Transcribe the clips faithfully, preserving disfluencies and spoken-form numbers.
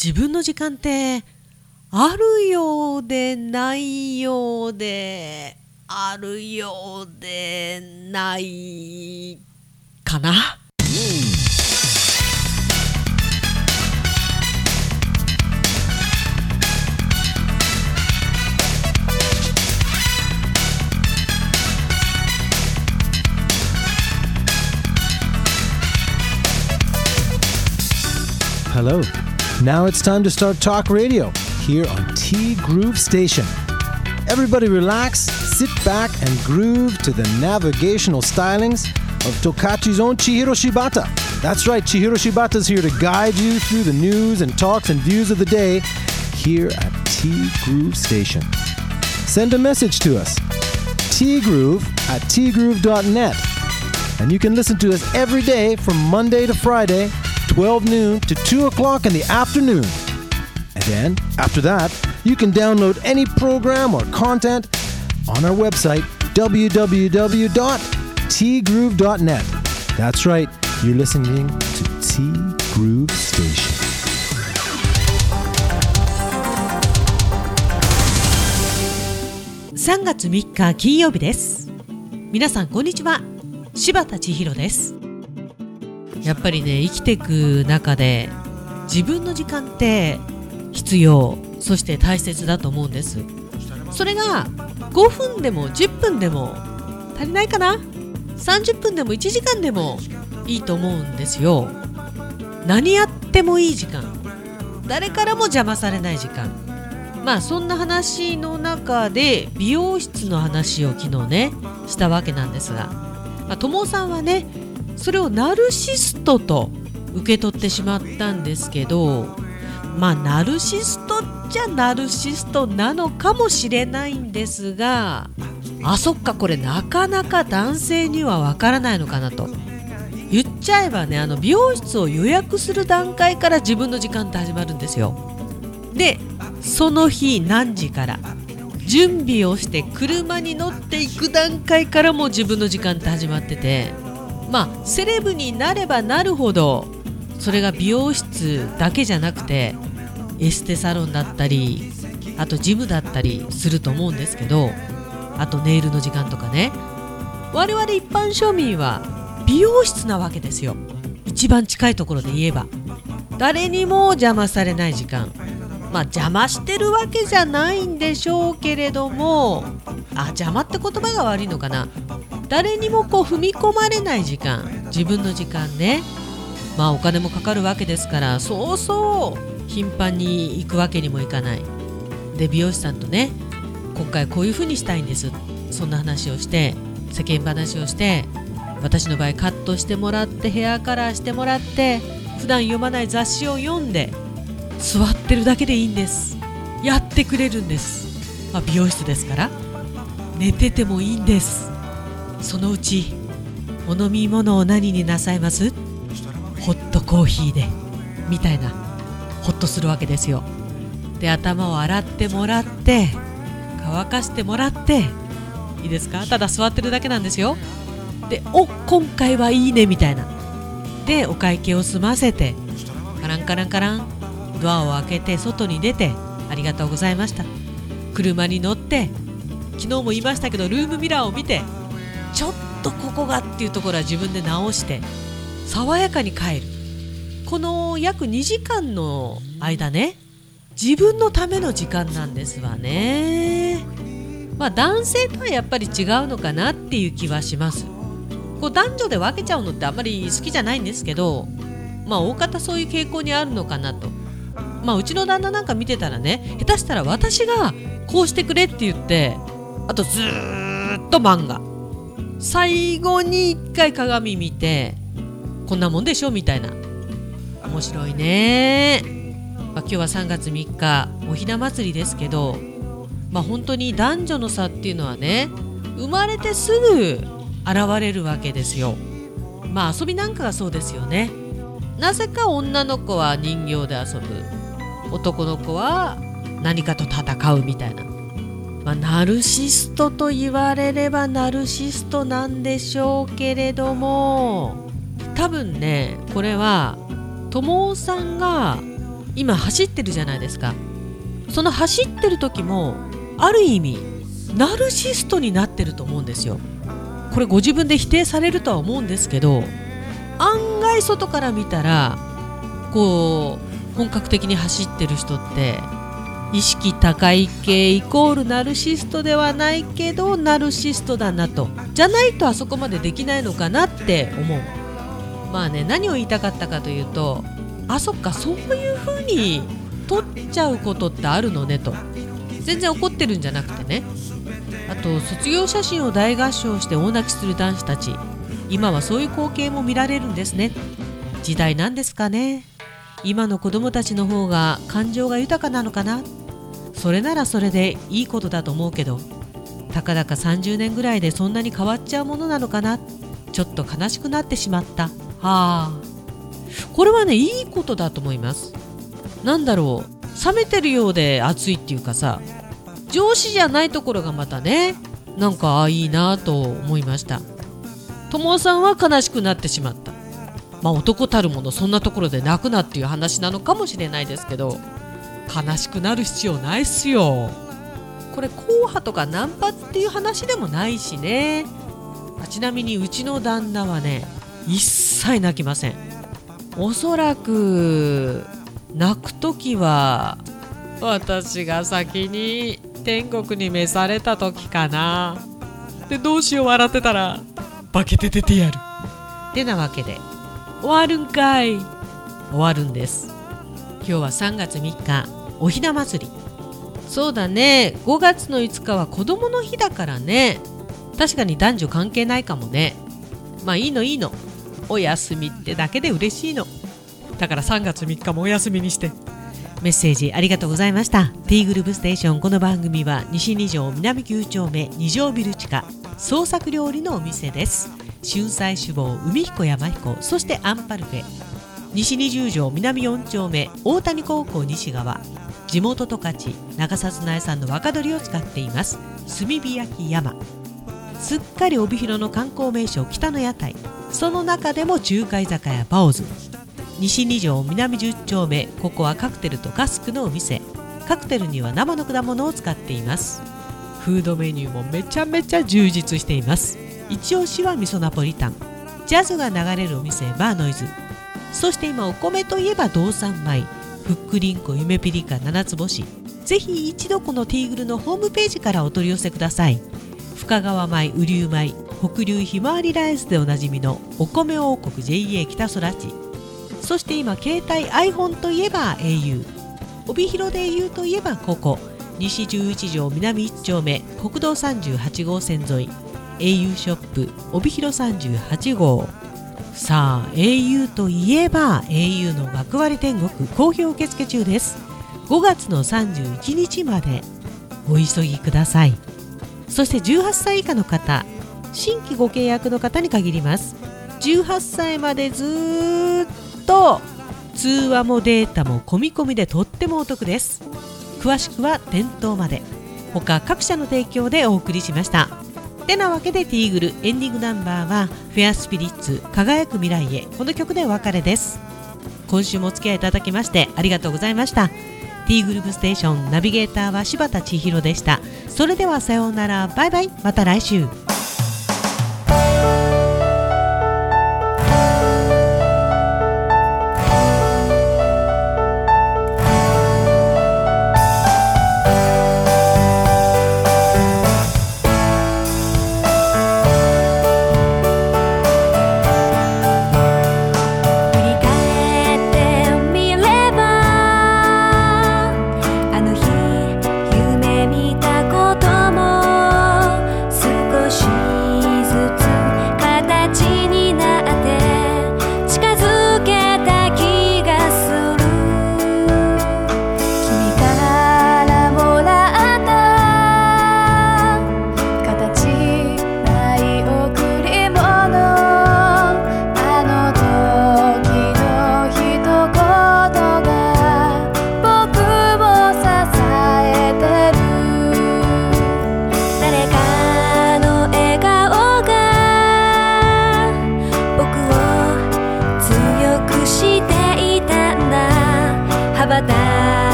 自分の時間ってあるようでないようであるようでないかな。 Hello. Now it's time to start Talk Radio here on T Groove Station. Everybody relax, sit back and groove to the navigational stylings of Tokachi's own Chihiro Shibata. That's right, Chihiro Shibata's here to guide you through the news and talks and views of the day here at T Groove Station. Send a message to us, tgroove at tgroove dot net. And you can listen to us every day from Monday to Friday, twelve noon to two o'clock in the afternoon. And then, after that, you can download any program or content on our website, w w w dot t groove dot net. That's right, you're listening to T Groove Station. さんがつみっか金曜日です。皆さんこんにちは。柴田千尋です。やっぱりね、生きていく中で自分の時間って必要、そして大切だと思うんです。それがごふんでもじゅっぷんでも足りないかな、さんじゅっぷんでもいちじかんでもいいと思うんですよ。何やってもいい時間、誰からも邪魔されない時間。まあそんな話の中で美容室の話を昨日ねしたわけなんですが、まあ、友さんはねそれをナルシストと受け取ってしまったんですけど、まあナルシストじゃナルシストなのかもしれないんですが、あ、そっか、これなかなか男性にはわからないのかなと言っちゃえばね、あの美容室を予約する段階から自分の時間って始まるんですよ。で、その日何時から準備をして車に乗っていく段階からも自分の時間って始まってて、まあセレブになればなるほどそれが美容室だけじゃなくてエステサロンだったり、あとジムだったりすると思うんですけど、あとネイルの時間とかね、我々一般庶民は美容室なわけですよ。一番近いところで言えば誰にも邪魔されない時間、まあ邪魔してるわけじゃないんでしょうけれども、あ、邪魔って言葉が悪いのかな、誰にもこう踏み込まれない時間、自分の時間ね。まあお金もかかるわけですから、そうそう頻繁に行くわけにもいかない。で、美容師さんとね、今回こういう風にしたいんです、そんな話をして世間話をして、私の場合カットしてもらってヘアカラーしてもらって、普段読まない雑誌を読んで座ってるだけでいいんです。やってくれるんです。まあ、美容室ですから寝ててもいいんです。そのうちお飲み物を何になさいます？ホットコーヒーでみたいな、ホッとするわけですよ。で、頭を洗ってもらって乾かしてもらって、いいですか、ただ座ってるだけなんですよ。で、お、今回はいいねみたいな。で、お会計を済ませてカランカランカランドアを開けて外に出て、ありがとうございました。車に乗って、昨日も言いましたけどルームミラーを見て、ちょっとここがっていうところは自分で直して爽やかに帰る。この約にじかんの間ね、自分のための時間なんですわね。まあ男性とはやっぱり違うのかなっていう気はします。こう男女で分けちゃうのってあんまり好きじゃないんですけど、まあ大方そういう傾向にあるのかなと。まあうちの旦那なんか見てたらね、下手したら私がこうしてくれって言って、あとずーっと漫画、最後に一回鏡見て、こんなもんでしょみたいな。面白いね。まあ、今日はさんがつみっかおひな祭りですけど、まあ本当に男女の差っていうのはね、生まれてすぐ現れるわけですよ。まあ遊びなんかがそうですよね。なぜか女の子は人形で遊ぶ、男の子は何かと戦うみたいな。まあ、ナルシストと言われればナルシストなんでしょうけれども、多分ね、これは友さんが今走ってるじゃないですか。その走ってる時もある意味ナルシストになってると思うんですよ。これご自分で否定されるとは思うんですけど、案外外から見たらこう本格的に走ってる人って意識高い系イコールナルシストではないけどナルシストだなと、じゃないとあそこまでできないのかなって思う。まあね、何を言いたかったかというと、あ、そっか、そういう風に取っちゃうことってあるのねと。全然怒ってるんじゃなくてね。あと卒業写真を大合唱して大泣きする男子たち、今はそういう光景も見られるんですね。時代なんですかね。今の子供たちの方が感情が豊かなのかな。それならそれでいいことだと思うけど、たかだかさんじゅうねんぐらいでそんなに変わっちゃうものなのかな。ちょっと悲しくなってしまった。はあ、これはね、いいことだと思います。なんだろう、冷めてるようで熱いっていうかさ、上司じゃないところがまたね、なんかあいいなと思いました。友さんは悲しくなってしまった。まあ男たるものそんなところで泣くなっていう話なのかもしれないですけど、悲しくなる必要ないっすよ。これ硬派とかナンパっていう話でもないしね。ちなみにうちの旦那はね、一切泣きません。おそらく泣くときは私が先に天国に召されたときかな。で、どうしよう、笑ってたら化けて出てやるってなわけで、終わるんかい。終わるんです。今日はさんがつみっか、おひな祭り。そうだね、ごがつのいつかは子供の日だからね。確かに男女関係ないかもね。まあいいのいいの、お休みってだけで嬉しいの。だからさんがつみっかもお休みにして。メッセージありがとうございました。 T グループステーション。この番組は西に条南きゅう丁目に条ビル地下創作料理のお店です。春菜志望海彦山彦、そしてアンパルフェ。西にじゅう条南よん丁目大谷高校西側、地元十勝長札苗産の若鶏を使っています。炭火焼き山。すっかり帯広の観光名所北の屋台、その中でも中華居酒屋バオズ。西に条南じゅう丁目、ここはカクテルとガスクのお店。カクテルには生の果物を使っています。フードメニューもめちゃめちゃ充実しています。一押しは味噌ナポリタン。ジャズが流れるお店バーノイズ。そして今お米といえば道産米、ふっくりんこ夢ピリカ七つ星。ぜひ一度このティーグルのホームページからお取り寄せください。深川米、雨竜米、北流ひまわりライスでおなじみのお米王国 ジェイエー 北空地。そして今携帯 iPhone といえば エーユー、 帯広で エーユー といえばここ西じゅういち条南いち丁目国道さんじゅうはち号線沿い エーユー ショップ帯広さんじゅうはち号。さあ エーユー といえば エーユー の学割天国好評受付中です。ごがつのさんじゅういちにちまでお急ぎください。そしてじゅうはっさい以下の方、新規ご契約の方に限ります。じゅうはっさいまでずーっと通話もデータも込み込みでとってもお得です。詳しくは店頭まで。他各社の提供でお送りしました。てなわけでティーグルエンディングナンバーはフェアスピリッツ輝く未来へ、この曲でお別れです。今週もお付き合いいただきましてありがとうございました。ティーグループステーションナビゲーターは柴田千尋でした。それではさようなら、バイバイ、また来週。 あの日夢見たことも少し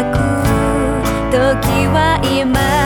く時は今